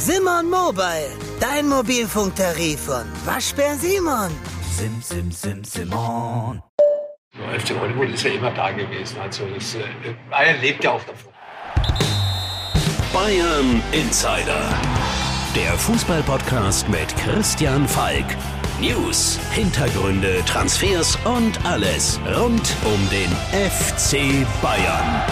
Simon Mobile, dein Mobilfunktarif von Waschbär Simon. Simon. FC Hollywood ist ja immer da gewesen. Also Bayern lebt ja auch davon. Bayern Insider. Der Fußball-Podcast mit Christian Falk. News, Hintergründe, Transfers und alles rund um den FC Bayern.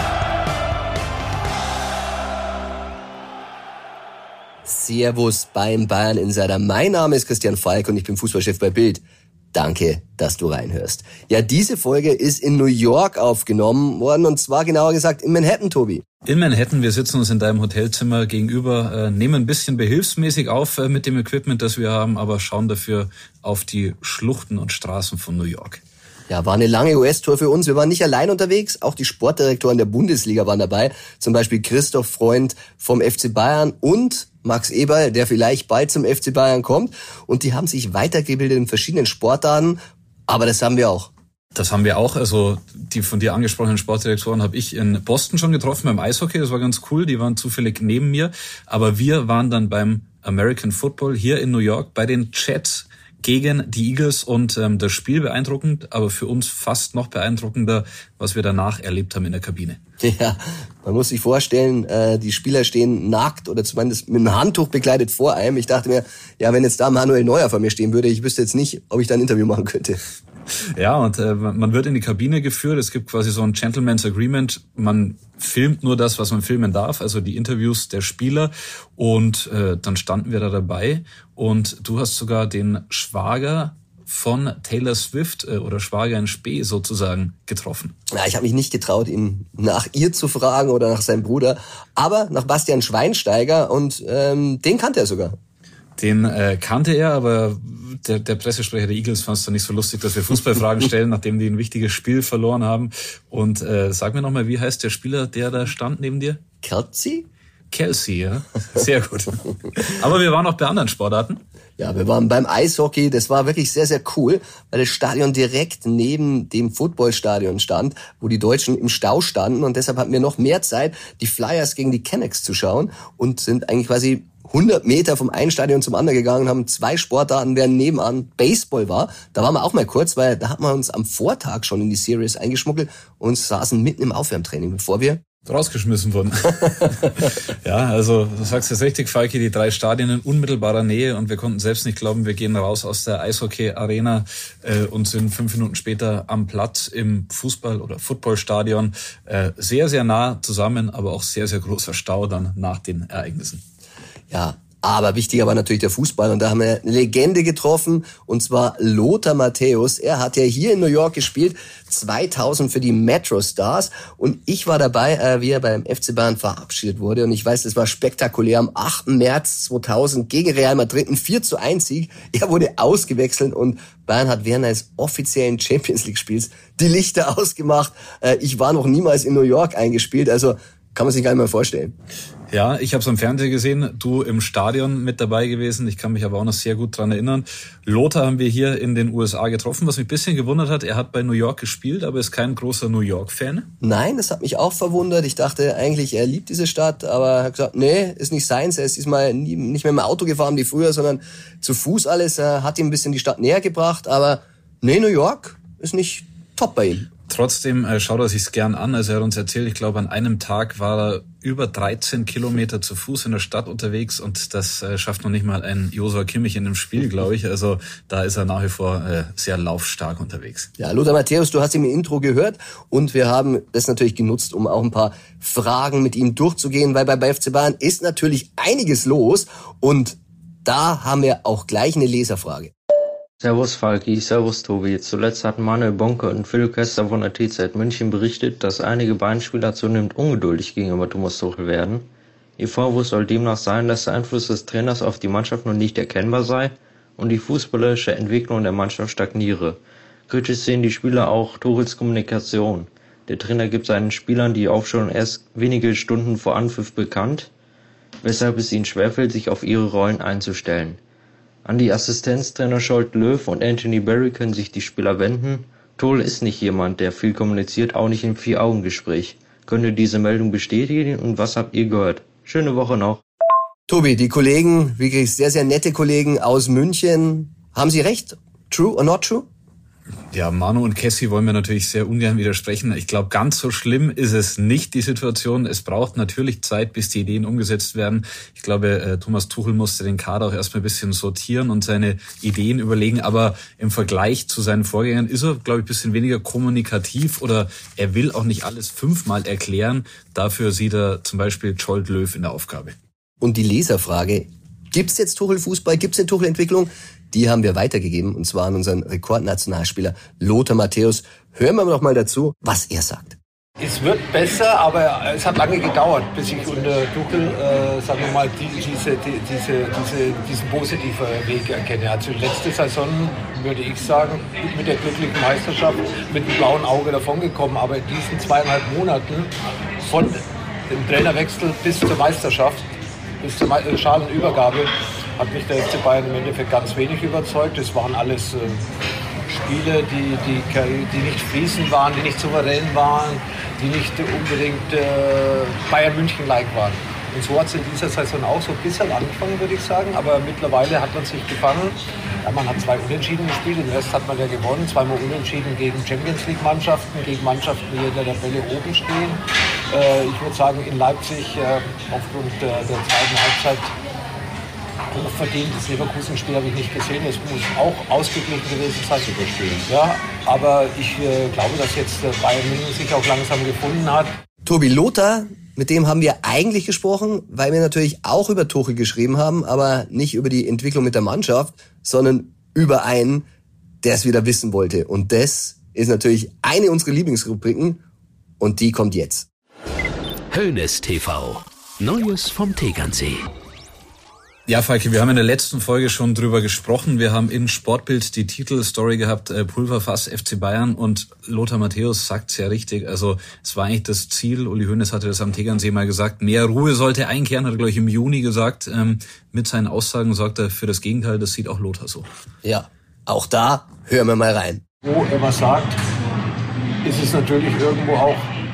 Servus beim Bayern Insider. Mein Name ist Christian Falk und ich bin Fußballchef bei Bild. Danke, dass du reinhörst. Ja, diese Folge ist in New York aufgenommen worden und zwar genauer gesagt in Manhattan, Tobi. In Manhattan, wir sitzen uns in deinem Hotelzimmer gegenüber, nehmen ein bisschen behilfsmäßig auf mit dem Equipment, das wir haben, aber schauen dafür auf die Schluchten und Straßen von New York. Ja, war eine lange US-Tour für uns. Wir waren nicht allein unterwegs, auch die Sportdirektoren der Bundesliga waren dabei. Zum Beispiel Christoph Freund vom FC Bayern und Max Eberl, der vielleicht bald zum FC Bayern kommt. Und die haben sich weitergebildet in verschiedenen Sportarten, aber das haben wir auch. Das haben wir auch. Also die von dir angesprochenen Sportdirektoren habe ich in Boston schon getroffen beim Eishockey. Das war ganz cool. Die waren zufällig neben mir. Aber wir waren dann beim American Football hier in New York bei den Jets gegen die Eagles und das Spiel beeindruckend, aber für uns fast noch beeindruckender, was wir danach erlebt haben in der Kabine. Ja, man muss sich vorstellen, die Spieler stehen nackt oder zumindest mit einem Handtuch bekleidet vor einem. Ich dachte mir, ja, wenn jetzt da Manuel Neuer vor mir stehen würde, ich wüsste jetzt nicht, ob ich da ein Interview machen könnte. Ja, und man wird in die Kabine geführt. Es gibt quasi so ein Gentleman's Agreement. Man filmt nur das, was man filmen darf, also die Interviews der Spieler. Und dann standen wir da dabei. Und du hast sogar den Schwager von Taylor Swift oder Schwager in Spee sozusagen getroffen. Ja, ich habe mich nicht getraut, ihn nach ihr zu fragen oder nach seinem Bruder, aber nach Bastian Schweinsteiger und den kannte er sogar. Den kannte er, aber der Pressesprecher der Eagles fand es dann nicht so lustig, dass wir Fußballfragen stellen, nachdem die ein wichtiges Spiel verloren haben. Und sag mir nochmal, wie heißt der Spieler, der da stand neben dir? Kelsey, ja. Sehr gut. Aber wir waren auch bei anderen Sportarten. Ja, wir waren beim Eishockey. Das war wirklich sehr, sehr cool, weil das Stadion direkt neben dem Footballstadion stand, wo die Deutschen im Stau standen. Und deshalb hatten wir noch mehr Zeit, die Flyers gegen die Canucks zu schauen und sind eigentlich quasi 100 Meter vom einen Stadion zum anderen gegangen, haben zwei Sportarten, während nebenan Baseball war. Da waren wir auch mal kurz, weil da hatten wir uns am Vortag schon in die Series eingeschmuggelt und saßen mitten im Aufwärmtraining, bevor wir rausgeschmissen wurden. Ja, also du sagst jetzt richtig, Falki, die 3 Stadien in unmittelbarer Nähe und wir konnten selbst nicht glauben, wir gehen raus aus der Eishockey-Arena und sind 5 Minuten später am Platz im Fußball- oder Footballstadion. Sehr, sehr nah zusammen, aber auch sehr, sehr großer Stau dann nach den Ereignissen. Ja, aber wichtiger war natürlich der Fußball und da haben wir eine Legende getroffen und zwar Lothar Matthäus. Er hat ja hier in New York gespielt, 2000 für die Metro Stars und ich war dabei, wie er beim FC Bayern verabschiedet wurde und ich weiß, das war spektakulär am 8. März 2000 gegen Real Madrid, ein 4:1 Sieg. Er wurde ausgewechselt und Bayern hat während eines offiziellen Champions League Spiels die Lichter ausgemacht. Ich war noch niemals in New York eingespielt, also kann man sich gar nicht mehr vorstellen. Ja, ich habe es am Fernsehen gesehen, du im Stadion mit dabei gewesen. Ich kann mich aber auch noch sehr gut dran erinnern. Lothar haben wir hier in den USA getroffen, was mich ein bisschen gewundert hat. Er hat bei New York gespielt, aber ist kein großer New York-Fan. Nein, das hat mich auch verwundert. Ich dachte eigentlich, er liebt diese Stadt, aber er hat gesagt, nee, ist nicht seins. Er ist diesmal nicht mehr im Auto gefahren wie früher, sondern zu Fuß alles. Er hat ihm ein bisschen die Stadt näher gebracht, aber nee, New York ist nicht top bei ihm. Trotzdem schaut er sich's gern an. Also er hat uns erzählt, ich glaube, an einem Tag war er über 13 Kilometer zu Fuß in der Stadt unterwegs und das schafft noch nicht mal ein Joshua Kimmich in dem Spiel, glaube ich. Also da ist er nach wie vor sehr laufstark unterwegs. Ja, Lothar Matthäus, du hast ihn im Intro gehört und wir haben das natürlich genutzt, um auch ein paar Fragen mit ihm durchzugehen, weil bei FC Bayern ist natürlich einiges los und da haben wir auch gleich eine Leserfrage. Servus Falki, servus Tobi. Zuletzt hatten Manuel Bonke und Philipp Kester von der TZ München berichtet, dass einige Bayern-Spieler zunehmend ungeduldig gegenüber Thomas Tuchel werden. Ihr Vorwurf soll demnach sein, dass der Einfluss des Trainers auf die Mannschaft noch nicht erkennbar sei und die fußballerische Entwicklung der Mannschaft stagniere. Kritisch sehen die Spieler auch Tuchels Kommunikation. Der Trainer gibt seinen Spielern die Aufstellung erst wenige Stunden vor Anpfiff bekannt, weshalb es ihnen schwerfällt, sich auf ihre Rollen einzustellen. An die Assistenztrainer Scholt Löw und Anthony Barry können sich die Spieler wenden. Tuchel ist nicht jemand, der viel kommuniziert, auch nicht im 4-Augen-Gespräch. Könnt ihr diese Meldung bestätigen und was habt ihr gehört? Schöne Woche noch. Tobi, die Kollegen, wirklich sehr, sehr nette Kollegen aus München, haben Sie recht? True or not true? Ja, Manu und Cassie wollen mir natürlich sehr ungern widersprechen. Ich glaube, ganz so schlimm ist es nicht, die Situation. Es braucht natürlich Zeit, bis die Ideen umgesetzt werden. Ich glaube, Thomas Tuchel musste den Kader auch erstmal ein bisschen sortieren und seine Ideen überlegen. Aber im Vergleich zu seinen Vorgängern ist er, glaube ich, ein bisschen weniger kommunikativ oder er will auch nicht alles 5-mal erklären. Dafür sieht er zum Beispiel Jolt Löw in der Aufgabe. Und die Leserfrage, gibt's jetzt Tuchel-Fußball, gibt's eine Tuchel-Entwicklung? Die haben wir weitergegeben, und zwar an unseren Rekordnationalspieler Lothar Matthäus. Hören wir doch mal dazu, was er sagt. Es wird besser, aber es hat lange gedauert, bis ich unter Tuchel, sagen wir mal, diesen positiven Weg erkenne. Also letzte Saison, würde ich sagen, mit der glücklichen Meisterschaft, mit dem blauen Auge davongekommen. Aber in diesen 2,5 Monaten von dem Trainerwechsel bis zur Meisterschaft, bis zur Schalenübergabe, hat mich der FC Bayern im Endeffekt ganz wenig überzeugt. Es waren alles Spiele, die nicht fließend waren, die nicht souverän waren, die nicht unbedingt Bayern München-like waren. Und so hat es in dieser Saison auch so ein bisschen angefangen, würde ich sagen. Aber mittlerweile hat man sich gefangen. Ja, man hat 2 Unentschieden gespielt, den Rest hat man ja gewonnen. 2-mal Unentschieden gegen Champions-League-Mannschaften, gegen Mannschaften, die in der Tabelle oben stehen. Ich würde sagen, in Leipzig aufgrund der zweiten Halbzeit hochverdient. Das Leverkusen-Spiel habe ich nicht gesehen. Es muss auch ausgeglichen gewesen sein. Super Spiel. Ja, aber ich glaube, dass jetzt Bayern München sich auch langsam gefunden hat. Tobi, Lothar, mit dem haben wir eigentlich gesprochen, weil wir natürlich auch über Tuchel geschrieben haben, aber nicht über die Entwicklung mit der Mannschaft, sondern über einen, der es wieder wissen wollte. Und das ist natürlich eine unserer Lieblingsrubriken und die kommt jetzt. Hoeneß TV. Neues vom Tegernsee. Ja, Falke, wir haben in der letzten Folge schon drüber gesprochen. Wir haben in Sportbild die Titelstory gehabt, Pulverfass FC Bayern, und Lothar Matthäus sagt's ja richtig. Also es war eigentlich das Ziel, Uli Hoeneß hatte das am Tegernsee mal gesagt, mehr Ruhe sollte einkehren, hat er, glaube ich, im Juni gesagt. Mit seinen Aussagen sorgt er für das Gegenteil, das sieht auch Lothar so. Ja, auch da hören wir mal rein. Wo er was sagt, ist es natürlich irgendwo auch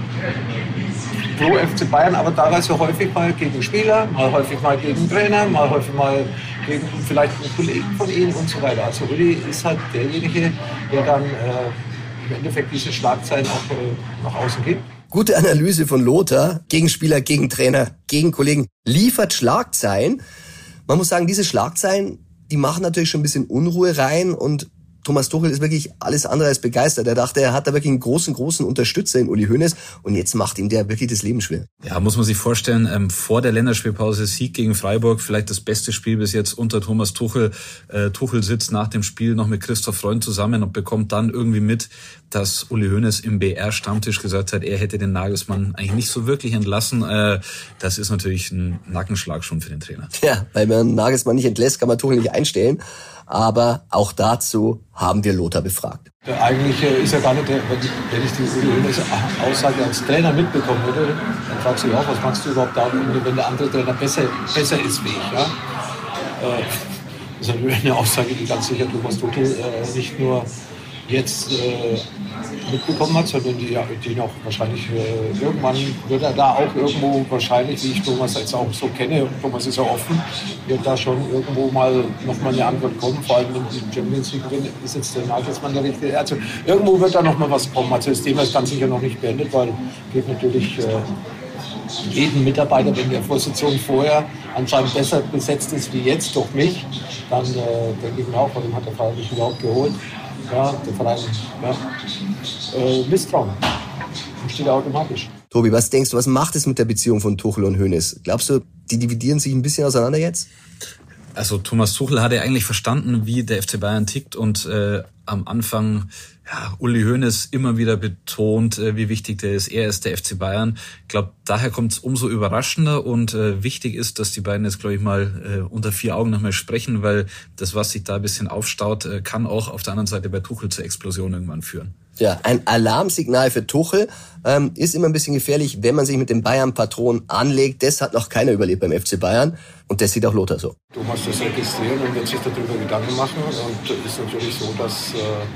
pro FC Bayern, aber teilweise häufig mal gegen Spieler, mal häufig mal gegen Trainer, mal häufig mal gegen vielleicht einen Kollegen von ihnen und so weiter. Also Uli ist halt derjenige, der dann im Endeffekt diese Schlagzeilen auch nach außen gibt. Gute Analyse von Lothar, gegen Spieler, gegen Trainer, gegen Kollegen, liefert Schlagzeilen. Man muss sagen, diese Schlagzeilen, die machen natürlich schon ein bisschen Unruhe rein, und Thomas Tuchel ist wirklich alles andere als begeistert. Er dachte, er hat da wirklich einen großen Unterstützer in Uli Hoeneß, und jetzt macht ihm der wirklich das Leben schwer. Ja, muss man sich vorstellen, vor der Länderspielpause Sieg gegen Freiburg, vielleicht das beste Spiel bis jetzt unter Thomas Tuchel. Tuchel sitzt nach dem Spiel noch mit Christoph Freund zusammen und bekommt dann irgendwie mit, dass Uli Hoeneß im BR-Stammtisch gesagt hat, er hätte den Nagelsmann eigentlich nicht so wirklich entlassen. Das ist natürlich ein Nackenschlag schon für den Trainer. Ja, weil man Nagelsmann nicht entlässt, kann man Tuchel nicht einstellen. Aber auch dazu haben wir Lothar befragt. Eigentlich ist er gar nicht der, wenn ich die Uli Hoeneß Aussage als Trainer mitbekommen würde, dann fragst du dich auch, was machst du überhaupt da, wenn der andere Trainer besser ist wie ich. Ja? Das ist natürlich eine Aussage, die ganz sicher Thomas Tuchel nicht nur jetzt mitbekommen hat, sondern die noch wahrscheinlich irgendwann wird er da auch irgendwo wahrscheinlich, wie ich Thomas jetzt auch so kenne, und Thomas ist ja offen, wird da schon irgendwo mal nochmal eine Antwort kommen, vor allem wenn die Champions League gewinnen, ist jetzt der Nagelsmann der richtige. Also irgendwo wird da nochmal was kommen. Also das Thema ist ganz sicher noch nicht beendet, weil geht natürlich jeden Mitarbeiter, wenn die Position vorher anscheinend besser besetzt ist wie jetzt durch mich, dann denke ich mir auch, warum hat der Verein mich überhaupt geholt? Ja, der Verein, Misstrauen. Das steht automatisch. Tobi, was denkst du, was macht es mit der Beziehung von Tuchel und Hoeneß? Glaubst du, die dividieren sich ein bisschen auseinander jetzt? Also Thomas Tuchel hatte eigentlich verstanden, wie der FC Bayern tickt, und am Anfang Uli Hoeneß immer wieder betont, wie wichtig der ist. Er ist der FC Bayern. Ich glaube, daher kommt es umso überraschender, und wichtig ist, dass die beiden jetzt, glaube ich, mal unter 4 Augen nochmal sprechen, weil das, was sich da ein bisschen aufstaut, kann auch auf der anderen Seite bei Tuchel zur Explosion irgendwann führen. Ja, ein Alarmsignal für Tuchel. Ist immer ein bisschen gefährlich, wenn man sich mit dem Bayern-Patron anlegt. Das hat noch keiner überlebt beim FC Bayern. Und das sieht auch Lothar so. Du musst das registrieren und wird sich darüber Gedanken machen. Und es ist natürlich so, dass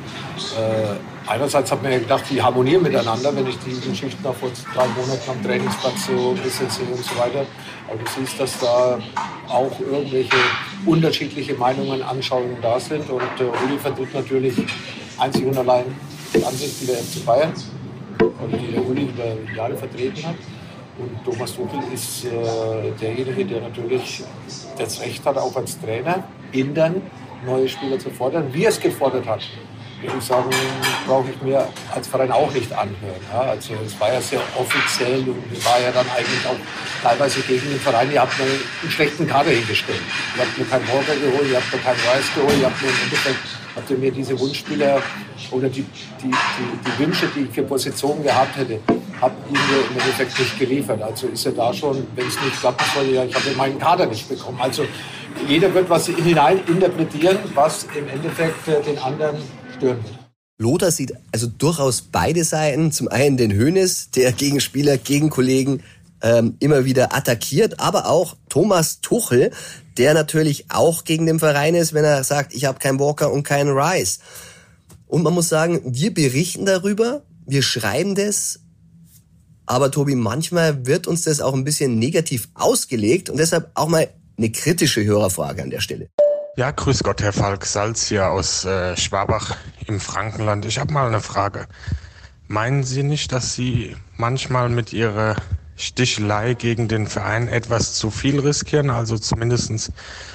einerseits hat man ja gedacht, die harmonieren miteinander, wenn ich die Geschichten auch vor 3 Monaten am Trainingsplatz so ein bisschen sehe und so weiter. Aber du siehst, dass da auch irgendwelche unterschiedliche Meinungen, Anschauungen da sind. Und Uli vertritt natürlich einzig und allein die Ansicht, die der FC Bayern oder die der Uli über Jahre vertreten hat. Und Thomas Tuchel ist derjenige, der natürlich das Recht hat, auch als Trainer intern neue Spieler zu fordern. Wie er es gefordert hat, würde ich sagen, brauche ich mir als Verein auch nicht anhören. Ja, also es war ja sehr offiziell und war ja dann eigentlich auch teilweise gegen den Verein. Ihr habt mir einen schlechten Kader hingestellt. Ihr habt mir keinen Walker geholt, ihr habt mir keinen Rice geholt, ihr habt mir im Endeffekt habt ihr mir diese Wunschspieler oder die Wünsche, die ich für Positionen gehabt hätte, habt ihr mir im Endeffekt nicht geliefert. Also ist ja da schon, wenn es nicht klappen soll, ja, ich habe meinen Kader nicht bekommen. Also jeder wird was hinein interpretieren, was im Endeffekt den anderen stören wird. Lothar sieht also durchaus beide Seiten. Zum einen den Hoeneß, der Gegenspieler, Gegenkollegen immer wieder attackiert, aber auch Thomas Tuchel, der natürlich auch gegen den Verein ist, wenn er sagt, ich habe keinen Walker und keinen Rice. Und man muss sagen, wir berichten darüber, wir schreiben das, aber Tobi, manchmal wird uns das auch ein bisschen negativ ausgelegt und deshalb auch mal eine kritische Hörerfrage an der Stelle. Ja, grüß Gott, Herr Falk, Salz hier aus Schwabach im Frankenland. Ich habe mal eine Frage. Meinen Sie nicht, dass Sie manchmal mit Ihrer Stichelei gegen den Verein etwas zu viel riskieren, also zumindest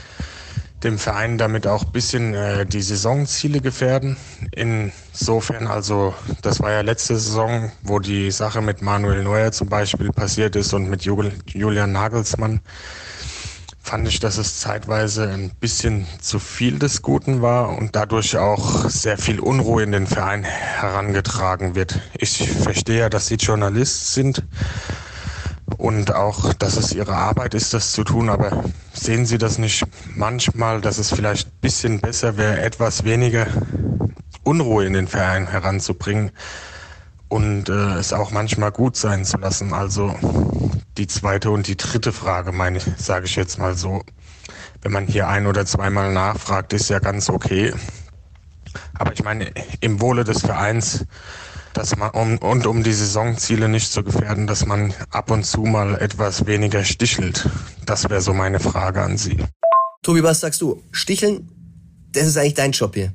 dem Verein damit auch ein bisschen die Saisonziele gefährden? Insofern, also das war ja letzte Saison, wo die Sache mit Manuel Neuer zum Beispiel passiert ist und mit Julian Nagelsmann, fand ich, dass es zeitweise ein bisschen zu viel des Guten war und dadurch auch sehr viel Unruhe in den Verein herangetragen wird. Ich verstehe ja, dass Sie Journalist sind und auch, dass es Ihre Arbeit ist, das zu tun, aber sehen Sie das nicht manchmal, dass es vielleicht ein bisschen besser wäre, etwas weniger Unruhe in den Verein heranzubringen und es auch manchmal gut sein zu lassen? Also die zweite und die dritte Frage, sage ich jetzt mal so. Wenn man hier 1- oder zweimal nachfragt, ist ja ganz okay. Aber ich meine, im Wohle des Vereins, dass man, um die Saisonziele nicht zu gefährden, dass man ab und zu mal etwas weniger stichelt. Das wäre so meine Frage an Sie. Tobi, was sagst du? Sticheln, das ist eigentlich dein Job hier.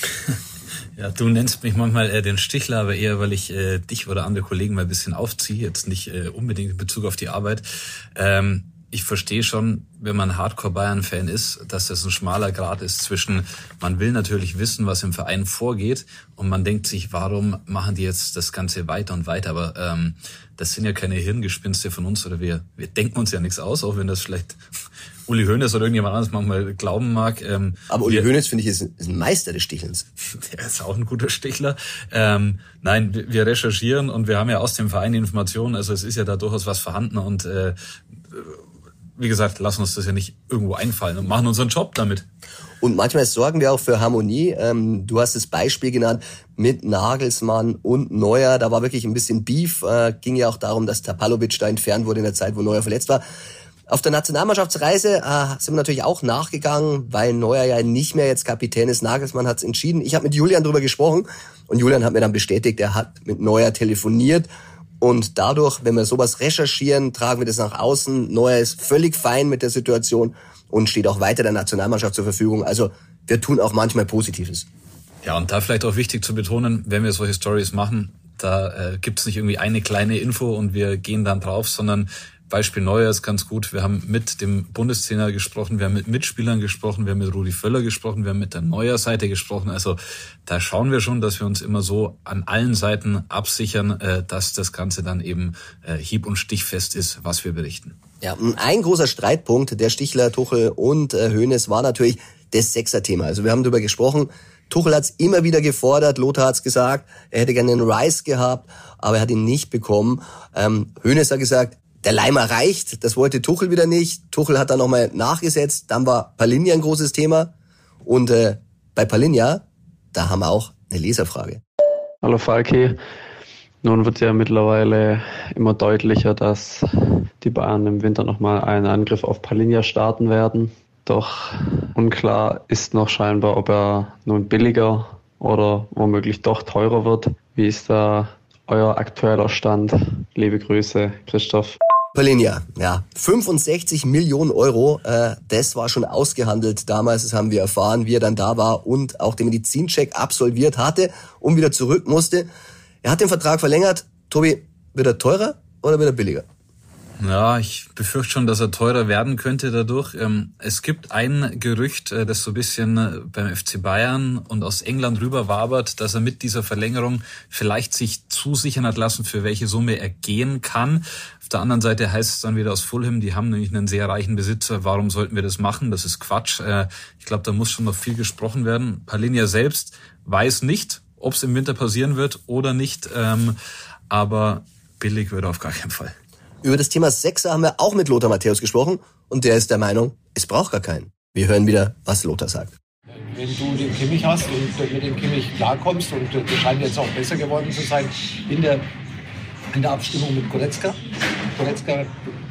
Ja, du nennst mich manchmal den Stichler, aber eher, weil ich dich oder andere Kollegen mal ein bisschen aufziehe, jetzt nicht unbedingt in Bezug auf die Arbeit. Ich verstehe schon, wenn man Hardcore-Bayern-Fan ist, dass das ein schmaler Grat ist zwischen, man will natürlich wissen, was im Verein vorgeht und man denkt sich, warum machen die jetzt das Ganze weiter und weiter, aber das sind ja keine Hirngespinste von uns oder wir denken uns ja nichts aus, auch wenn das vielleicht Uli Hoeneß oder irgendjemand anderes manchmal glauben mag. Aber Uli Hoeneß, finde ich, ist ein Meister des Stichelns. Der ist auch ein guter Stichler. Nein, wir recherchieren und wir haben ja aus dem Verein die Informationen, also es ist ja da durchaus was vorhanden und wie gesagt, lassen uns das ja nicht irgendwo einfallen und machen unseren Job damit. Und manchmal sorgen wir auch für Harmonie. Du hast das Beispiel genannt mit Nagelsmann und Neuer. Da war wirklich ein bisschen Beef. Ging ja auch darum, dass Tapalovic da entfernt wurde in der Zeit, wo Neuer verletzt war. Auf der Nationalmannschaftsreise sind wir natürlich auch nachgegangen, weil Neuer ja nicht mehr jetzt Kapitän ist. Nagelsmann hat es entschieden. Ich habe mit Julian drüber gesprochen und Julian hat mir dann bestätigt, er hat mit Neuer telefoniert. Und dadurch, wenn wir sowas recherchieren, tragen wir das nach außen. Neuer ist völlig fein mit der Situation und steht auch weiter der Nationalmannschaft zur Verfügung. Also wir tun auch manchmal Positives. Ja, und da vielleicht auch wichtig zu betonen, wenn wir solche Stories machen, da gibt's nicht irgendwie eine kleine Info und wir gehen dann drauf, sondern Beispiel Neuer ist ganz gut. Wir haben mit dem Bundestrainer gesprochen, wir haben mit Mitspielern gesprochen, wir haben mit Rudi Völler gesprochen, wir haben mit der Neuer-Seite gesprochen. Also da schauen wir schon, dass wir uns immer so an allen Seiten absichern, dass das Ganze dann eben hieb- und stichfest ist, was wir berichten. Ja, ein großer Streitpunkt der Stichler, Tuchel und Hoeneß war natürlich das Sechser-Thema. Also wir haben darüber gesprochen. Tuchel hat's immer wieder gefordert, Lothar hat's gesagt, er hätte gerne einen Rice gehabt, aber er hat ihn nicht bekommen. Hoeneß hat gesagt, der Leimer reicht, das wollte Tuchel wieder nicht. Tuchel hat dann nochmal nachgesetzt, dann war Palhinha ein großes Thema. Und bei Palhinha, da haben wir auch eine Leserfrage. Hallo Falki. Nun wird ja mittlerweile immer deutlicher, dass die Bayern im Winter nochmal einen Angriff auf Palhinha starten werden. Doch unklar ist noch scheinbar, ob er nun billiger oder womöglich doch teurer wird. Wie ist da euer aktueller Stand? Liebe Grüße, Christoph. Palhinha, ja, 65 Millionen Euro, das war schon ausgehandelt damals, das haben wir erfahren, wie er dann da war und auch den Medizincheck absolviert hatte und wieder zurück musste. Er hat den Vertrag verlängert. Tobi, wird er teurer oder wird er billiger? Ja, ich befürchte schon, dass er teurer werden könnte dadurch. Es gibt ein Gerücht, das so ein bisschen beim FC Bayern und aus England rüber wabert, dass er mit dieser Verlängerung vielleicht sich zusichern hat lassen, für welche Summe er gehen kann. Auf der anderen Seite heißt es dann wieder aus Fulham, die haben nämlich einen sehr reichen Besitzer. Warum sollten wir das machen? Das ist Quatsch. Ich glaube, da muss schon noch viel gesprochen werden. Palhinha selbst weiß nicht, ob es im Winter passieren wird oder nicht. Aber billig wird er auf gar keinen Fall. Über das Thema Sechser haben wir auch mit Lothar Matthäus gesprochen und der ist der Meinung, es braucht gar keinen. Wir hören wieder, was Lothar sagt. Wenn du den Kimmich hast und mit dem Kimmich klarkommst und der scheint jetzt auch besser geworden zu sein in der Abstimmung mit Goretzka. Goretzka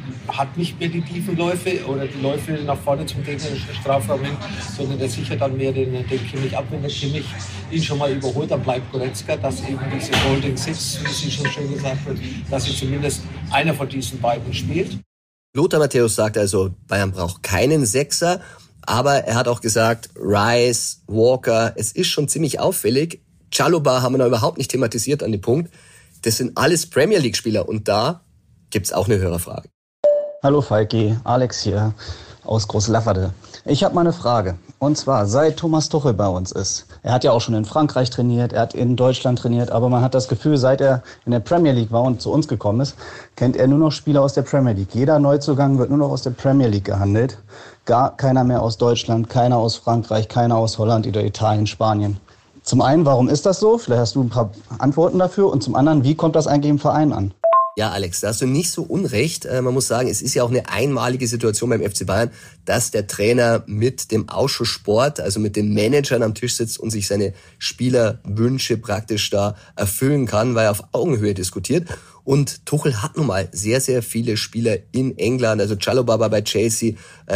hat nicht mehr die tiefen Läufe oder die Läufe nach vorne zum gegnerischen Strafraum hin, sondern der sichert dann mehr den Kimmich ab. Wenn der Kimmich ihn schon mal überholt, dann bleibt Goretzka, dass eben diese Golden Six, wie sie schon schön gesagt wird, dass sie zumindest einer von diesen beiden spielt. Lothar Matthäus sagt also, Bayern braucht keinen Sechser, aber er hat auch gesagt, Rice, Walker, es ist schon ziemlich auffällig. Chalobah haben wir noch überhaupt nicht thematisiert an dem Punkt. Das sind alles Premier League Spieler und da gibt's auch eine Hörerfrage. Hallo Falki, Alex hier aus Großlafferde. Ich habe mal eine Frage. Und zwar, seit Thomas Tuchel bei uns ist, er hat ja auch schon in Frankreich trainiert, er hat in Deutschland trainiert, aber man hat das Gefühl, seit er in der Premier League war und zu uns gekommen ist, kennt er nur noch Spieler aus der Premier League. Jeder Neuzugang wird nur noch aus der Premier League gehandelt. Gar keiner mehr aus Deutschland, keiner aus Frankreich, keiner aus Holland oder Italien, Spanien. Zum einen, warum ist das so? Vielleicht hast du ein paar Antworten dafür. Und zum anderen, wie kommt das eigentlich im Verein an? Ja, Alex, da hast du nicht so unrecht. Man muss sagen, es ist ja auch eine einmalige Situation beim FC Bayern, dass der Trainer mit dem Ausschuss Sport, also mit den Managern am Tisch sitzt und sich seine Spielerwünsche praktisch da erfüllen kann, weil er auf Augenhöhe diskutiert. Und Tuchel hat nun mal sehr, sehr viele Spieler in England. Also Chalobah war bei Chelsea,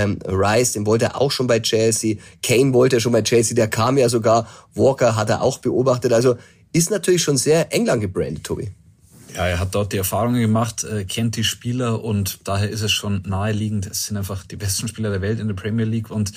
Rice, den wollte er auch schon bei Chelsea, Kane wollte er schon bei Chelsea, der kam ja sogar, Walker hat er auch beobachtet. Also ist natürlich schon sehr England gebrandet, Tobi. Ja, er hat dort die Erfahrungen gemacht, kennt die Spieler und daher ist es schon naheliegend. Es sind einfach die besten Spieler der Welt in der Premier League und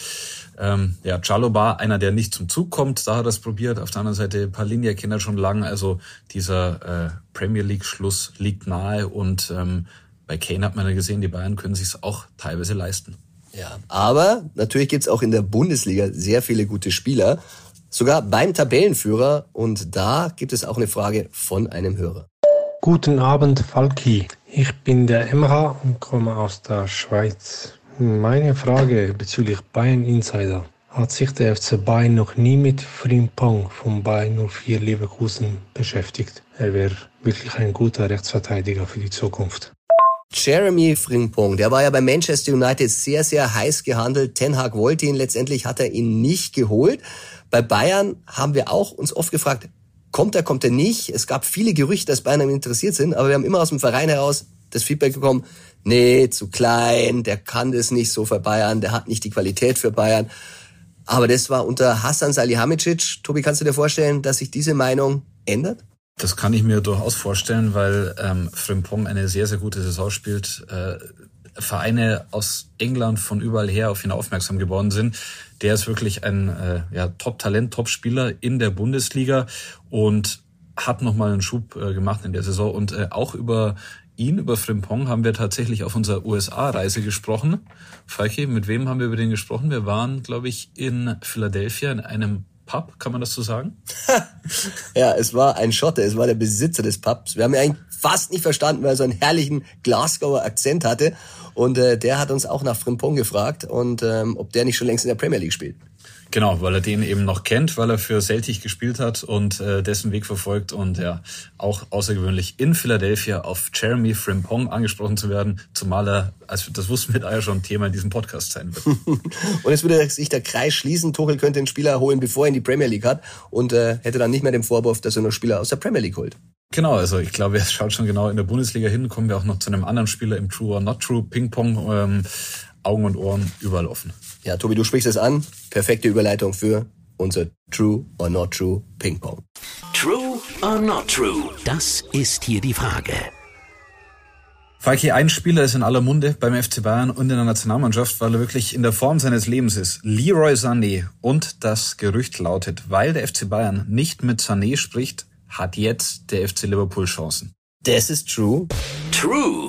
Chalobah, einer, der nicht zum Zug kommt, da hat er es probiert. Auf der anderen Seite Palhinha kennt er schon lange, also dieser Premier League-Schluss liegt nahe und bei Kane hat man ja gesehen, die Bayern können sich es auch teilweise leisten. Ja, aber natürlich gibt's auch in der Bundesliga sehr viele gute Spieler, sogar beim Tabellenführer und da gibt es auch eine Frage von einem Hörer. Guten Abend, Falki. Ich bin der Emra und komme aus der Schweiz. Meine Frage bezüglich Bayern Insider. Hat sich der FC Bayern noch nie mit Frimpong von Bayern 04 Leverkusen beschäftigt? Er wäre wirklich ein guter Rechtsverteidiger für die Zukunft. Jeremy Frimpong, der war ja bei Manchester United sehr, sehr heiß gehandelt. Ten Hag wollte ihn, letztendlich hat er ihn nicht geholt. Bei Bayern haben wir auch uns oft gefragt, kommt er nicht? Es gab viele Gerüchte, dass Bayern interessiert sind, aber wir haben immer aus dem Verein heraus das Feedback bekommen, nee, zu klein, der kann das nicht so für Bayern, der hat nicht die Qualität für Bayern. Aber das war unter Hasan Salihamidzic. Tobi, kannst du dir vorstellen, dass sich diese Meinung ändert? Das kann ich mir durchaus vorstellen, weil Frimpong eine sehr, sehr gute Saison spielt. Vereine aus England von überall her auf ihn aufmerksam geworden sind. Der ist wirklich ein Top-Talent, Top-Spieler in der Bundesliga und hat nochmal einen Schub gemacht in der Saison. Und auch über Frimpong, haben wir tatsächlich auf unserer USA-Reise gesprochen. Falki, mit wem haben wir über den gesprochen? Wir waren, glaube ich, in Philadelphia in einem Pub, kann man das so sagen? Ja, es war ein Schotte, es war der Besitzer des Pubs. Wir haben ihn eigentlich fast nicht verstanden, weil er so einen herrlichen Glasgower Akzent hatte. Und der hat uns auch nach Frimpong gefragt und ob der nicht schon längst in der Premier League spielt. Genau, weil er den eben noch kennt, weil er für Celtic gespielt hat und dessen Weg verfolgt und ja auch außergewöhnlich in Philadelphia auf Jeremy Frimpong angesprochen zu werden, zumal er, also das wussten wir da ja schon, Thema in diesem Podcast sein wird. Und jetzt würde sich der Kreis schließen, Tuchel könnte den Spieler holen, bevor er in die Premier League hat und hätte dann nicht mehr den Vorwurf, dass er noch Spieler aus der Premier League holt. Genau, also ich glaube, er schaut schon genau in der Bundesliga hin, kommen wir auch noch zu einem anderen Spieler im True or Not True Ping-Pong, Augen und Ohren überall offen. Ja, Tobi, du sprichst es an. Perfekte Überleitung für unser True or Not True Ping-Pong. True or Not True? Das ist hier die Frage. Falki, ein Spieler ist in aller Munde beim FC Bayern und in der Nationalmannschaft, weil er wirklich in der Form seines Lebens ist. Leroy Sané. Und das Gerücht lautet, weil der FC Bayern nicht mit Sané spricht, hat jetzt der FC Liverpool Chancen. Das ist true. True.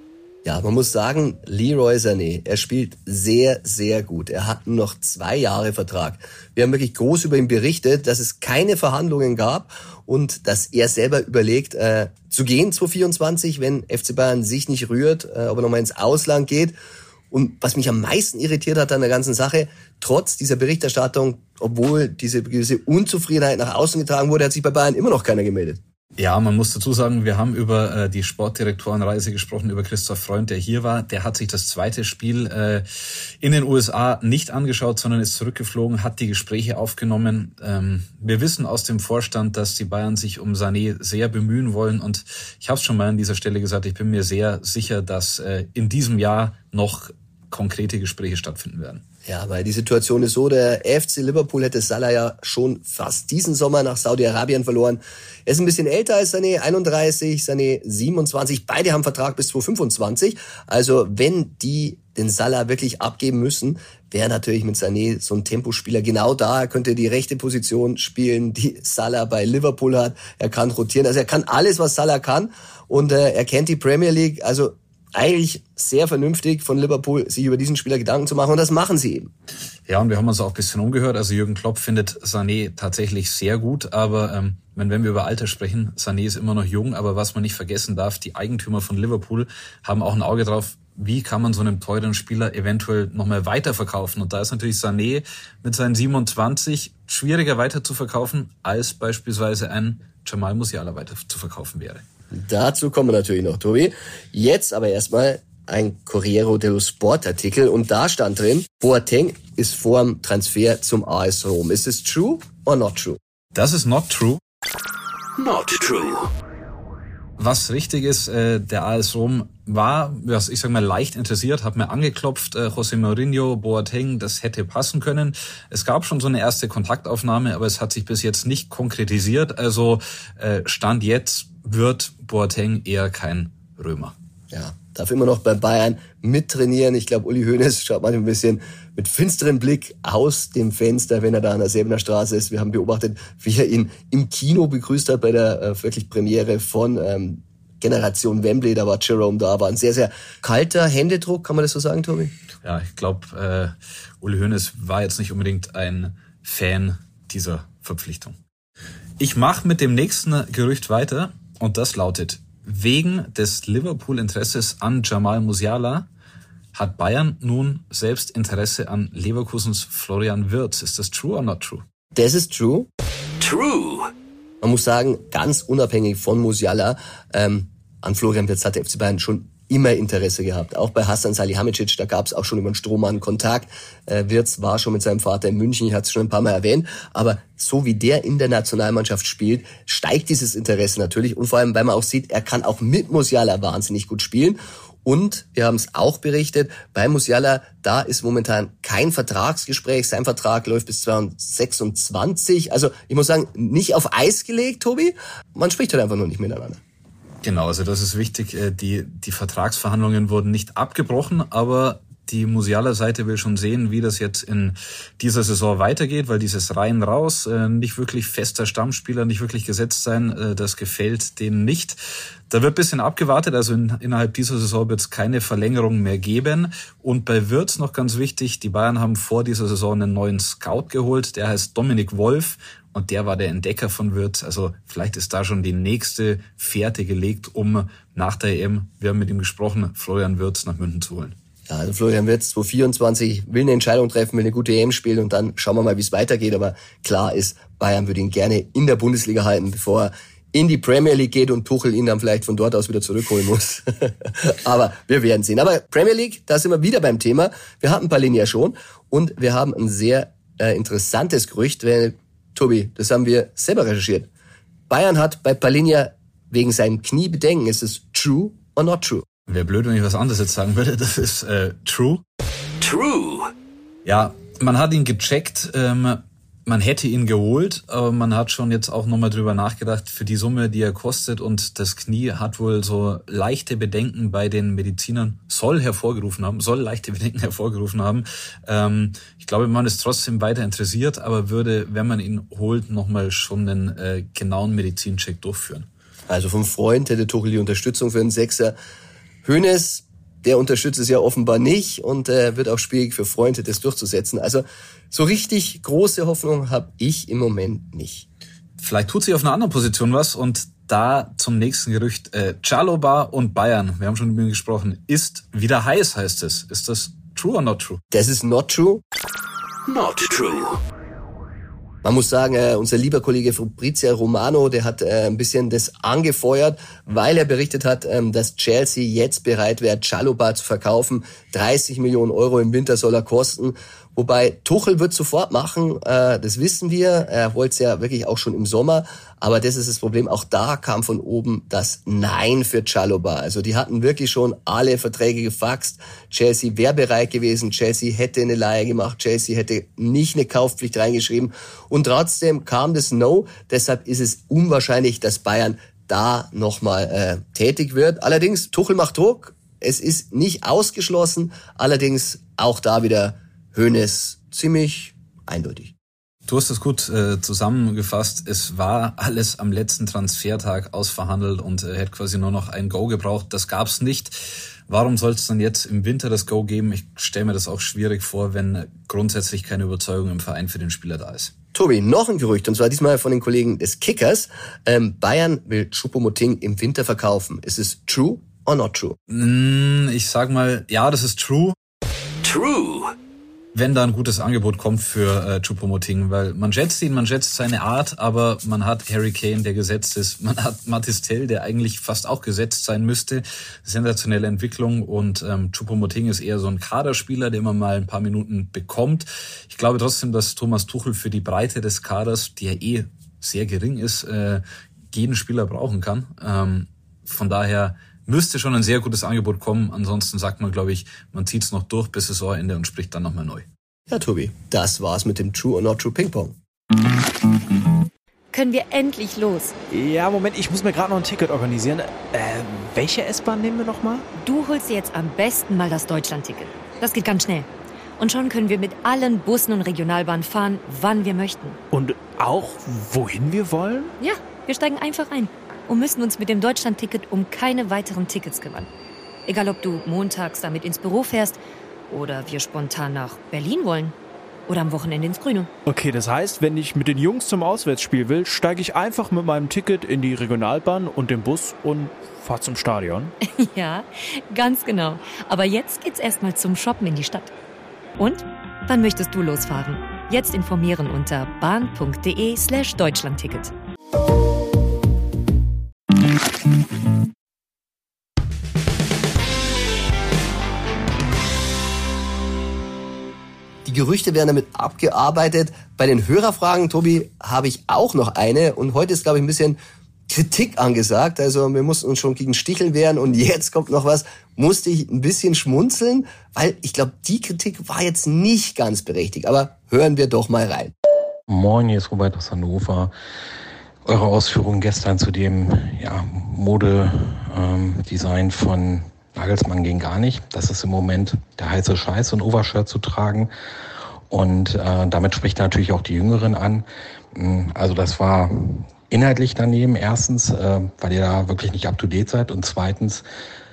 Ja, man muss sagen, Leroy Sané, er spielt sehr, sehr gut. Er hat nur noch 2 Jahre Vertrag. Wir haben wirklich groß über ihn berichtet, dass es keine Verhandlungen gab und dass er selber überlegt, zu gehen 2024, wenn FC Bayern sich nicht rührt, ob er nochmal ins Ausland geht. Und was mich am meisten irritiert hat an der ganzen Sache, trotz dieser Berichterstattung, obwohl diese Unzufriedenheit nach außen getragen wurde, hat sich bei Bayern immer noch keiner gemeldet. Ja, man muss dazu sagen, wir haben über die Sportdirektorenreise gesprochen, über Christoph Freund, der hier war. Der hat sich das zweite Spiel in den USA nicht angeschaut, sondern ist zurückgeflogen, hat die Gespräche aufgenommen. Wir wissen aus dem Vorstand, dass die Bayern sich um Sané sehr bemühen wollen. Und ich habe es schon mal an dieser Stelle gesagt, ich bin mir sehr sicher, dass in diesem Jahr noch konkrete Gespräche stattfinden werden. Ja, weil die Situation ist so, der FC Liverpool hätte Salah ja schon fast diesen Sommer nach Saudi-Arabien verloren. Er ist ein bisschen älter als Sané, 31, Sané 27. Beide haben Vertrag bis 2025. Also wenn die den Salah wirklich abgeben müssen, wäre natürlich mit Sané so ein Tempospieler genau da. Er könnte die rechte Position spielen, die Salah bei Liverpool hat. Er kann rotieren, also er kann alles, was Salah kann. Und er kennt die Premier League, also eigentlich sehr vernünftig von Liverpool, sich über diesen Spieler Gedanken zu machen. Und das machen sie eben. Ja, und wir haben uns auch ein bisschen umgehört. Also Jürgen Klopp findet Sané tatsächlich sehr gut. Aber wenn wir über Alter sprechen, Sané ist immer noch jung. Aber was man nicht vergessen darf, die Eigentümer von Liverpool haben auch ein Auge drauf, wie kann man so einen teuren Spieler eventuell noch mal weiterverkaufen. Und da ist natürlich Sané mit seinen 27 schwieriger weiter zu verkaufen, als beispielsweise ein Jamal Musiala weiter zu verkaufen wäre. Dazu kommen wir natürlich noch, Tobi. Jetzt aber erstmal ein Corriere dello Sport Artikel und da stand drin, Boateng ist vor dem Transfer zum AS Rom. Ist es true or not true? Das ist not true. Not true. Was richtig ist, der AS Rom war, ich sag mal, leicht interessiert, hat mir angeklopft, José Mourinho, Boateng, das hätte passen können. Es gab schon so eine erste Kontaktaufnahme, aber es hat sich bis jetzt nicht konkretisiert. Also Stand jetzt wird Boateng eher kein Römer. Ja, darf immer noch bei Bayern mittrainieren. Ich glaube, Uli Hoeneß schaut manchmal ein bisschen mit finsterem Blick aus dem Fenster, wenn er da an der Säbener Straße ist. Wir haben beobachtet, wie er ihn im Kino begrüßt hat bei der wirklich Premiere von Generation Wembley. Da war Jerome da, war ein sehr, sehr kalter Händedruck, kann man das so sagen, Tobi? Ja, ich glaube, Uli Hoeneß war jetzt nicht unbedingt ein Fan dieser Verpflichtung. Ich mache mit dem nächsten Gerücht weiter und das lautet: Wegen des Liverpool-Interesses an Jamal Musiala hat Bayern nun selbst Interesse an Leverkusens Florian Wirtz. Ist das true or not true? Das ist true. True. Man muss sagen, ganz unabhängig von Musiala, an Florian Wirtz hat der FC Bayern schon immer Interesse gehabt. Auch bei Hasan Salihamidzic, da gab es auch schon über den Strohmann Kontakt. Wirtz war schon mit seinem Vater in München, ich hatte es schon ein paar Mal erwähnt. Aber so wie der in der Nationalmannschaft spielt, steigt dieses Interesse natürlich. Und vor allem, weil man auch sieht, er kann auch mit Musiala wahnsinnig gut spielen. Und wir haben es auch berichtet, bei Musiala, da ist momentan kein Vertragsgespräch. Sein Vertrag läuft bis 2026. Also ich muss sagen, nicht auf Eis gelegt, Tobi. Man spricht halt einfach nur nicht miteinander. Genau, also das ist wichtig. Die Vertragsverhandlungen wurden nicht abgebrochen, aber die Musiala-Seite will schon sehen, wie das jetzt in dieser Saison weitergeht, weil dieses rein raus, nicht wirklich fester Stammspieler, nicht wirklich gesetzt sein, das gefällt denen nicht. Da wird ein bisschen abgewartet, also innerhalb dieser Saison wird es keine Verlängerung mehr geben. Und bei Wirtz noch ganz wichtig, die Bayern haben vor dieser Saison einen neuen Scout geholt, der heißt Dominik Wolf. Und der war der Entdecker von Wirtz. Also vielleicht ist da schon die nächste Fährte gelegt, um nach der EM, wir haben mit ihm gesprochen, Florian Wirtz nach München zu holen. Ja, also Florian Wirtz 2024 will eine Entscheidung treffen, will eine gute EM spielen und dann schauen wir mal, wie es weitergeht. Aber klar ist, Bayern würde ihn gerne in der Bundesliga halten, bevor er in die Premier League geht und Tuchel ihn dann vielleicht von dort aus wieder zurückholen muss. Aber wir werden sehen. Aber Premier League, da sind wir wieder beim Thema. Wir hatten Palhinha schon und wir haben ein sehr interessantes Gerücht, weil, Tobi, das haben wir selber recherchiert. Bayern hat bei Palhinha wegen seinem Knie Bedenken. Ist es true or not true? Wäre blöd, wenn ich was anderes jetzt sagen würde. Das ist true. True. Ja, man hat ihn gecheckt. Man hätte ihn geholt, aber man hat schon jetzt auch nochmal drüber nachgedacht, für die Summe, die er kostet, und das Knie hat wohl so leichte Bedenken bei den Medizinern, soll leichte Bedenken hervorgerufen haben. Ich glaube, man ist trotzdem weiter interessiert, aber würde, wenn man ihn holt, nochmal schon einen genauen Medizincheck durchführen. Also vom Freund hätte Tuchel die Unterstützung für einen Sechser. Hoeneß, der unterstützt es ja offenbar nicht und wird auch schwierig für Freunde, das durchzusetzen. Also so richtig große Hoffnung habe ich im Moment nicht. Vielleicht tut sich auf einer anderen Position was und da zum nächsten Gerücht. Chalobah und Bayern, wir haben schon über ihn gesprochen, ist wieder heiß, heißt es. Ist das true or not true? Das ist not true. Not true. Man muss sagen, unser lieber Kollege Fabrizio Romano, der hat ein bisschen das angefeuert, weil er berichtet hat, dass Chelsea jetzt bereit wäre, Chalobah zu verkaufen. 30 Millionen Euro im Winter soll er kosten. Wobei Tuchel wird sofort machen, das wissen wir. Er wollte es ja wirklich auch schon im Sommer. Aber das ist das Problem. Auch da kam von oben das Nein für Chalobah. Also die hatten wirklich schon alle Verträge gefaxt. Chelsea wäre bereit gewesen. Chelsea hätte eine Leihe gemacht. Chelsea hätte nicht eine Kaufpflicht reingeschrieben. Und trotzdem kam das No. Deshalb ist es unwahrscheinlich, dass Bayern da nochmal tätig wird. Allerdings, Tuchel macht Druck. Es ist nicht ausgeschlossen. Allerdings auch da wieder Hoeneß ziemlich eindeutig. Du hast es gut zusammengefasst. Es war alles am letzten Transfertag ausverhandelt und er hätte quasi nur noch ein Go gebraucht. Das gab's nicht. Warum soll es dann jetzt im Winter das Go geben? Ich stelle mir das auch schwierig vor, wenn grundsätzlich keine Überzeugung im Verein für den Spieler da ist. Tobi, noch ein Gerücht, und zwar diesmal von den Kollegen des Kickers. Bayern will Choupo-Moting im Winter verkaufen. Ist es true or not true? Ich sag mal, ja, das ist true. True. Wenn da ein gutes Angebot kommt für Choupo-Moting, weil man schätzt ihn, man schätzt seine Art, aber man hat Harry Kane, der gesetzt ist, man hat Mathys Tel, der eigentlich fast auch gesetzt sein müsste, sensationelle Entwicklung, und Choupo-Moting ist eher so ein Kaderspieler, der immer mal ein paar Minuten bekommt. Ich glaube trotzdem, dass Thomas Tuchel für die Breite des Kaders, die ja sehr gering ist, jeden Spieler brauchen kann. Von daher müsste schon ein sehr gutes Angebot kommen. Ansonsten sagt man, glaube ich, man zieht es noch durch bis Saisonende und spricht dann nochmal neu. Ja, Tobi, das war's mit dem True or Not True Ping-Pong. Können wir endlich los? Ja, Moment, ich muss mir gerade noch ein Ticket organisieren. Welche S-Bahn nehmen wir nochmal? Du holst dir jetzt am besten mal das Deutschland-Ticket. Das geht ganz schnell. Und schon können wir mit allen Bussen und Regionalbahnen fahren, wann wir möchten. Und auch, wohin wir wollen? Ja, wir steigen einfach ein und müssen uns mit dem Deutschland-Ticket um keine weiteren Tickets kümmern. Egal, ob du montags damit ins Büro fährst oder wir spontan nach Berlin wollen oder am Wochenende ins Grüne. Okay, das heißt, wenn ich mit den Jungs zum Auswärtsspiel will, steige ich einfach mit meinem Ticket in die Regionalbahn und den Bus und fahre zum Stadion? Ja, ganz genau. Aber jetzt geht's erstmal zum Shoppen in die Stadt. Und? Wann möchtest du losfahren? Jetzt informieren unter bahn.de/Deutschlandticket. Die Gerüchte werden damit abgearbeitet. Bei den Hörerfragen, Tobi, habe ich auch noch eine. Und heute ist, glaube ich, ein bisschen Kritik angesagt. Also wir mussten uns schon gegen Sticheln wehren. Und jetzt kommt noch was. Musste ich ein bisschen schmunzeln, weil ich glaube, die Kritik war jetzt nicht ganz berechtigt. Aber hören wir doch mal rein. Moin, hier ist Robert aus Hannover. Eure Ausführungen gestern zu dem Modedesign von Nagelsmann ging gar nicht. Das ist im Moment der heiße Scheiß, so ein Overshirt zu tragen. Und damit spricht natürlich auch die Jüngeren an. Also das war inhaltlich daneben. Erstens, weil ihr da wirklich nicht up to date seid. Und zweitens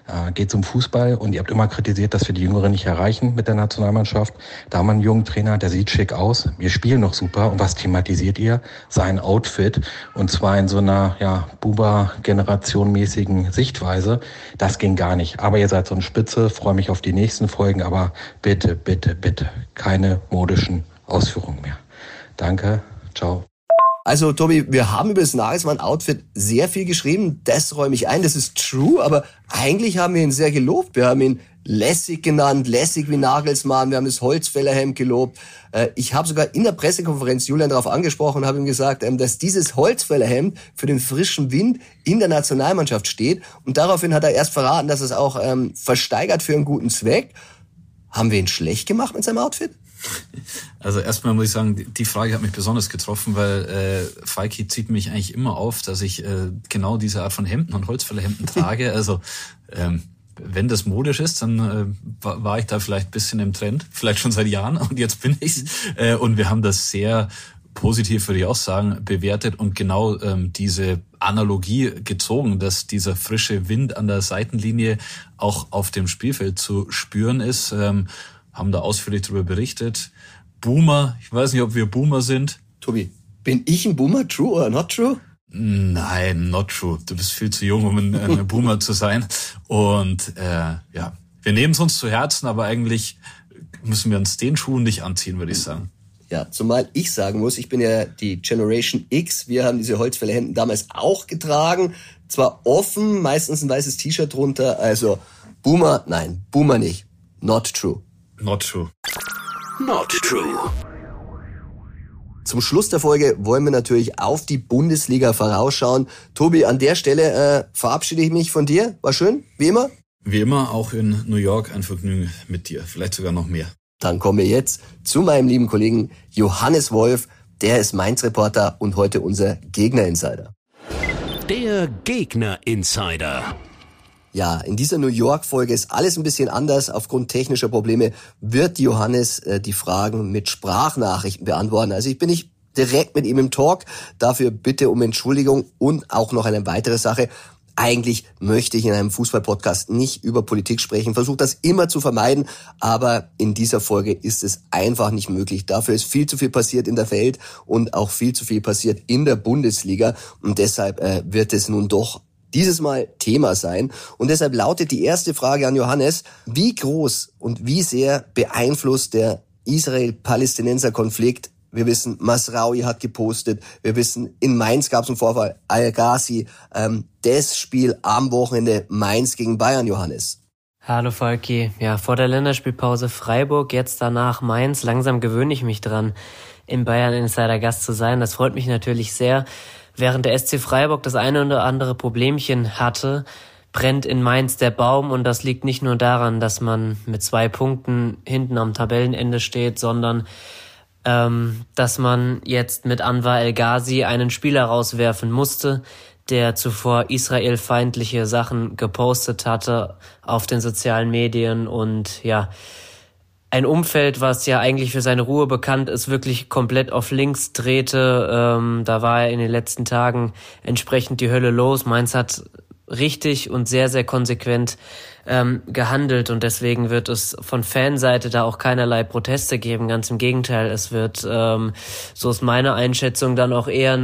geht es um Fußball und ihr habt immer kritisiert, dass wir die Jüngeren nicht erreichen mit der Nationalmannschaft. Da haben wir einen jungen Trainer, der sieht schick aus, wir spielen noch super. Und was thematisiert ihr? Sein Outfit, und zwar in so einer Buba-Generation-mäßigen Sichtweise. Das ging gar nicht. Aber ihr seid so eine Spitze, freue mich auf die nächsten Folgen, aber bitte, bitte, bitte, keine modischen Ausführungen mehr. Danke, ciao. Also Tobi, wir haben über das Nagelsmann-Outfit sehr viel geschrieben, das räume ich ein, das ist true, aber eigentlich haben wir ihn sehr gelobt. Wir haben ihn lässig genannt, lässig wie Nagelsmann, wir haben das Holzfällerhemd gelobt. Ich habe sogar in der Pressekonferenz Julian darauf angesprochen und habe ihm gesagt, dass dieses Holzfällerhemd für den frischen Wind in der Nationalmannschaft steht. Und daraufhin hat er erst verraten, dass es auch versteigert für einen guten Zweck. Haben wir ihn schlecht gemacht mit seinem Outfit? Also erstmal muss ich sagen, die Frage hat mich besonders getroffen, weil Falki zieht mich eigentlich immer auf, dass ich genau diese Art von Hemden und Holzfällerhemden trage. Also wenn das modisch ist, dann war ich da vielleicht ein bisschen im Trend, vielleicht schon seit Jahren, und jetzt bin ich's. Und wir haben das sehr positiv, würde ich auch sagen, bewertet und genau diese Analogie gezogen, dass dieser frische Wind an der Seitenlinie auch auf dem Spielfeld zu spüren ist. Haben da ausführlich darüber berichtet. Boomer, ich weiß nicht, ob wir Boomer sind. Tobi, bin ich ein Boomer? True oder not true? Nein, not true. Du bist viel zu jung, um ein Boomer zu sein. Und wir nehmen es uns zu Herzen, aber eigentlich müssen wir uns den Schuh nicht anziehen, würde ich sagen. Ja, zumal ich sagen muss, ich bin ja die Generation X. Wir haben diese Holzfällerhemden damals auch getragen. Zwar offen, meistens ein weißes T-Shirt drunter. Also Boomer, nein, Boomer nicht. Not true. Not true. Not true. Zum Schluss der Folge wollen wir natürlich auf die Bundesliga vorausschauen. Tobi, an der Stelle verabschiede ich mich von dir. War schön, wie immer. Wie immer, auch in New York ein Vergnügen mit dir. Vielleicht sogar noch mehr. Dann kommen wir jetzt zu meinem lieben Kollegen Johannes Wolf. Der ist Mainz-Reporter und heute unser Gegner-Insider. Der Gegner-Insider. Ja, in dieser New York-Folge ist alles ein bisschen anders. Aufgrund technischer Probleme wird Johannes die Fragen mit Sprachnachrichten beantworten. Also ich bin nicht direkt mit ihm im Talk. Dafür bitte um Entschuldigung und auch noch eine weitere Sache. Eigentlich möchte ich in einem Fußball-Podcast nicht über Politik sprechen, versuche das immer zu vermeiden, aber in dieser Folge ist es einfach nicht möglich. Dafür ist viel zu viel passiert in der Welt und auch viel zu viel passiert in der Bundesliga und deshalb wird es nun doch dieses Mal Thema sein. Und deshalb lautet die erste Frage an Johannes: Wie groß und wie sehr beeinflusst der Israel-Palästinenser-Konflikt? Wir wissen, Masraoui hat gepostet. Wir wissen, in Mainz gab es einen Vorfall. Al-Ghazi, das Spiel am Wochenende Mainz gegen Bayern, Johannes. Hallo Falki. Ja, vor der Länderspielpause Freiburg, jetzt danach Mainz. Langsam gewöhne ich mich dran, im Bayern-Insider Gast zu sein. Das freut mich natürlich sehr. Während der SC Freiburg das eine oder andere Problemchen hatte, brennt in Mainz der Baum, und das liegt nicht nur daran, dass man mit 2 Punkten hinten am Tabellenende steht, sondern dass man jetzt mit Anwar El-Ghazi einen Spieler rauswerfen musste, der zuvor israelfeindliche Sachen gepostet hatte auf den sozialen Medien, und ja, ein Umfeld, was ja eigentlich für seine Ruhe bekannt ist, wirklich komplett auf links drehte. Da war in den letzten Tagen entsprechend die Hölle los. Mainz hat richtig und sehr, sehr konsequent gehandelt, und deswegen wird es von Fanseite da auch keinerlei Proteste geben. Ganz im Gegenteil, es wird, so ist meine Einschätzung, dann auch eher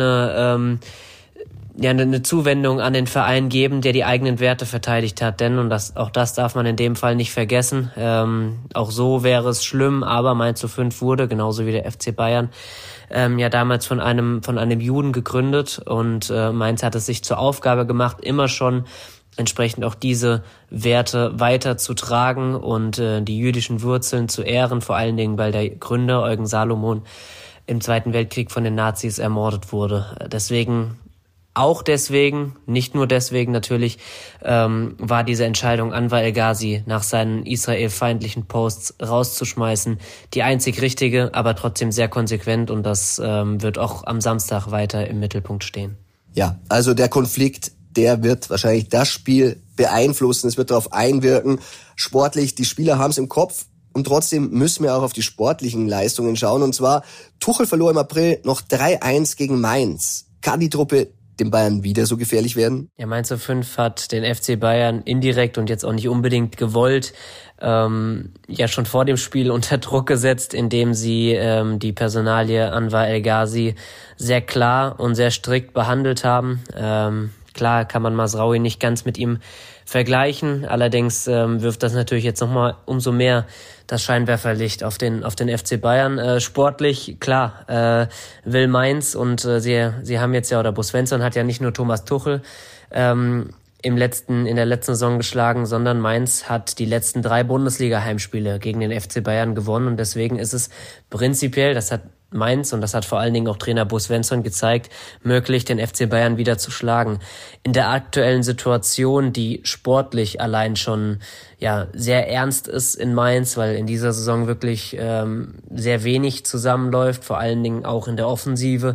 eine Zuwendung an den Verein geben, der die eigenen Werte verteidigt hat. Denn, und das darf man in dem Fall nicht vergessen, auch so wäre es schlimm, aber Mainz 05 wurde, genauso wie der FC Bayern, damals von einem Juden gegründet, und Mainz hat es sich zur Aufgabe gemacht, immer schon entsprechend auch diese Werte weiterzutragen und die jüdischen Wurzeln zu ehren, vor allen Dingen, weil der Gründer Eugen Salomon im Zweiten Weltkrieg von den Nazis ermordet wurde. Deswegen, nicht nur deswegen natürlich, war diese Entscheidung, Anwar El-Ghazi nach seinen israelfeindlichen Posts rauszuschmeißen, die einzig richtige, aber trotzdem sehr konsequent, und das wird auch am Samstag weiter im Mittelpunkt stehen. Ja, also der Konflikt, der wird wahrscheinlich das Spiel beeinflussen, es wird darauf einwirken. Sportlich, die Spieler haben es im Kopf, und trotzdem müssen wir auch auf die sportlichen Leistungen schauen. Und zwar, Tuchel verlor im April noch 3-1 gegen Mainz. Kann die Truppe den Bayern wieder so gefährlich werden? Ja, Mainz 05 hat den FC Bayern indirekt und jetzt auch nicht unbedingt gewollt ja schon vor dem Spiel unter Druck gesetzt, indem sie die Personalie Anwar El Ghazi sehr klar und sehr strikt behandelt haben. Klar kann man Mazraoui nicht ganz mit ihm vergleichen, allerdings wirft das natürlich jetzt nochmal umso mehr das Scheinwerferlicht auf den FC Bayern. Sportlich, klar, will Mainz und sie haben jetzt ja, oder Bo Svensson hat ja nicht nur Thomas Tuchel in der letzten Saison geschlagen, sondern Mainz hat die letzten 3 Bundesliga-Heimspiele gegen den FC Bayern gewonnen und deswegen ist es prinzipiell, das hat Mainz und das hat vor allen Dingen auch Trainer Bo Svensson gezeigt, möglich, den FC Bayern wieder zu schlagen. In der aktuellen Situation, die sportlich allein schon ja sehr ernst ist in Mainz, weil in dieser Saison wirklich sehr wenig zusammenläuft, vor allen Dingen auch in der Offensive,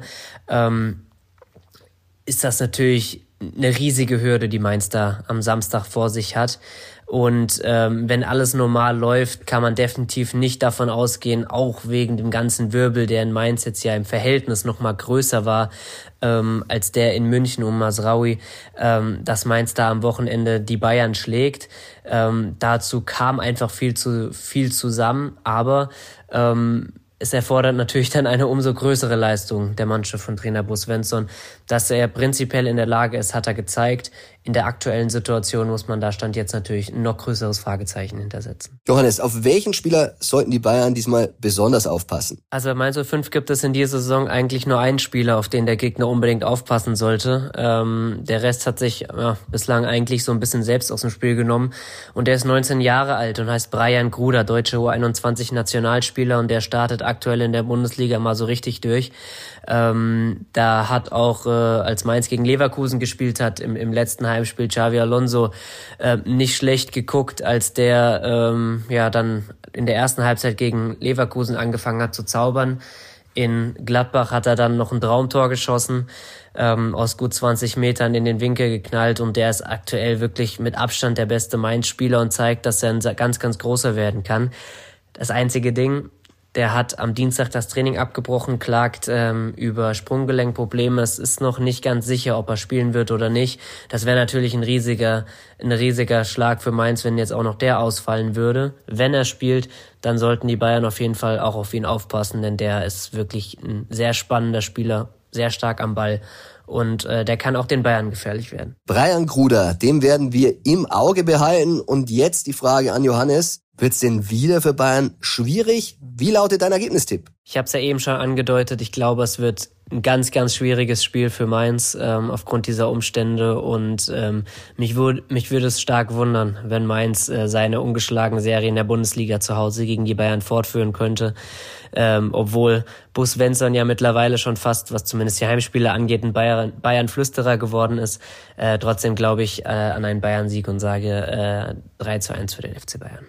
ist das natürlich eine riesige Hürde, die Mainz da am Samstag vor sich hat. Und wenn alles normal läuft, kann man definitiv nicht davon ausgehen, auch wegen dem ganzen Wirbel, der in Mainz jetzt ja im Verhältnis noch mal größer war als der in München um Mazraoui, dass Mainz da am Wochenende die Bayern schlägt. Dazu kam einfach viel zusammen, aber es erfordert natürlich dann eine umso größere Leistung der Mannschaft von Trainer Bo Svensson. Dass er prinzipiell in der Lage ist, hat er gezeigt. In der aktuellen Situation muss man da Stand jetzt natürlich ein noch größeres Fragezeichen hintersetzen. Johannes, auf welchen Spieler sollten die Bayern diesmal besonders aufpassen? Also bei Mainz 05 gibt es in dieser Saison eigentlich nur einen Spieler, auf den der Gegner unbedingt aufpassen sollte. Der Rest hat sich bislang eigentlich so ein bisschen selbst aus dem Spiel genommen. Und der ist 19 Jahre alt und heißt Brian Gruder, deutsche U21-Nationalspieler, und der startet aktuell in der Bundesliga mal so richtig durch. Da hat auch, als Mainz gegen Leverkusen gespielt hat, im letzten Heimspiel Xabi Alonso nicht schlecht geguckt, als der dann in der ersten Halbzeit gegen Leverkusen angefangen hat zu zaubern. In Gladbach hat er dann noch ein Traumtor geschossen, aus gut 20 Metern in den Winkel geknallt, und der ist aktuell wirklich mit Abstand der beste Mainz-Spieler und zeigt, dass er ein ganz, ganz großer werden kann. Das einzige Ding: der hat am Dienstag das Training abgebrochen, klagt über Sprunggelenkprobleme. Es ist noch nicht ganz sicher, ob er spielen wird oder nicht. Das wäre natürlich ein riesiger Schlag für Mainz, wenn jetzt auch noch der ausfallen würde. Wenn er spielt, dann sollten die Bayern auf jeden Fall auch auf ihn aufpassen, denn der ist wirklich ein sehr spannender Spieler, sehr stark am Ball. Und der kann auch den Bayern gefährlich werden. Brian Gruder, den werden wir im Auge behalten. Und jetzt die Frage an Johannes: Wird's denn wieder für Bayern schwierig? Wie lautet dein Ergebnistipp? Ich habe es ja eben schon angedeutet. Ich glaube, es wird ein ganz, ganz schwieriges Spiel für Mainz aufgrund dieser Umstände. Und mich würde es stark wundern, wenn Mainz seine ungeschlagene Serie in der Bundesliga zu Hause gegen die Bayern fortführen könnte. Obwohl Bo Svensson ja mittlerweile schon fast, was zumindest die Heimspiele angeht, ein Bayern-Flüsterer geworden ist. Trotzdem glaube ich an einen Bayern-Sieg und sage 3:1 für den FC Bayern.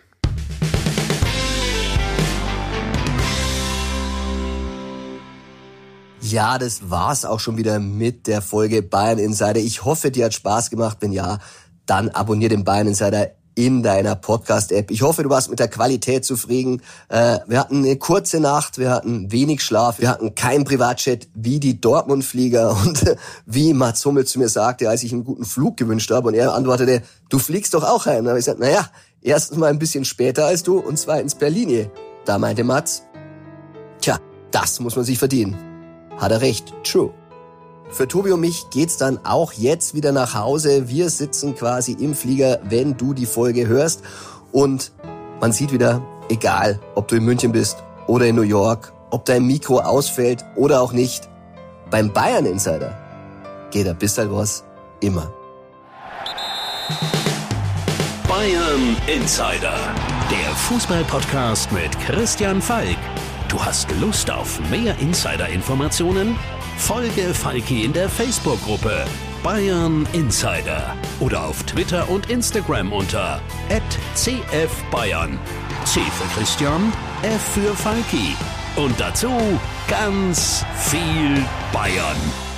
Ja, das war's auch schon wieder mit der Folge Bayern Insider. Ich hoffe, dir hat Spaß gemacht. Wenn ja, dann abonnier den Bayern Insider in deiner Podcast-App. Ich hoffe, du warst mit der Qualität zufrieden. Wir hatten eine kurze Nacht, wir hatten wenig Schlaf, wir hatten keinen Privatjet wie die Dortmund-Flieger. Und wie Mats Hummels zu mir sagte, als ich einen guten Flug gewünscht habe, und er antwortete: Du fliegst doch auch heim. Da habe ich gesagt: Naja, erstens mal ein bisschen später als du und zweitens per Linie. Da meinte Mats: Tja, das muss man sich verdienen. Hat er recht, true. Für Tobi und mich geht's dann auch jetzt wieder nach Hause. Wir sitzen quasi im Flieger, wenn du die Folge hörst. Und man sieht wieder, egal ob du in München bist oder in New York, ob dein Mikro ausfällt oder auch nicht, beim Bayern Insider geht der Bissl-Boss immer. Bayern Insider, der Fußball-Podcast mit Christian Falk. Du hast Lust auf mehr Insider-Informationen? Folge Falki in der Facebook-Gruppe Bayern Insider oder auf Twitter und Instagram unter @CFBayern. C für Christian, F für Falki. Und dazu ganz viel Bayern.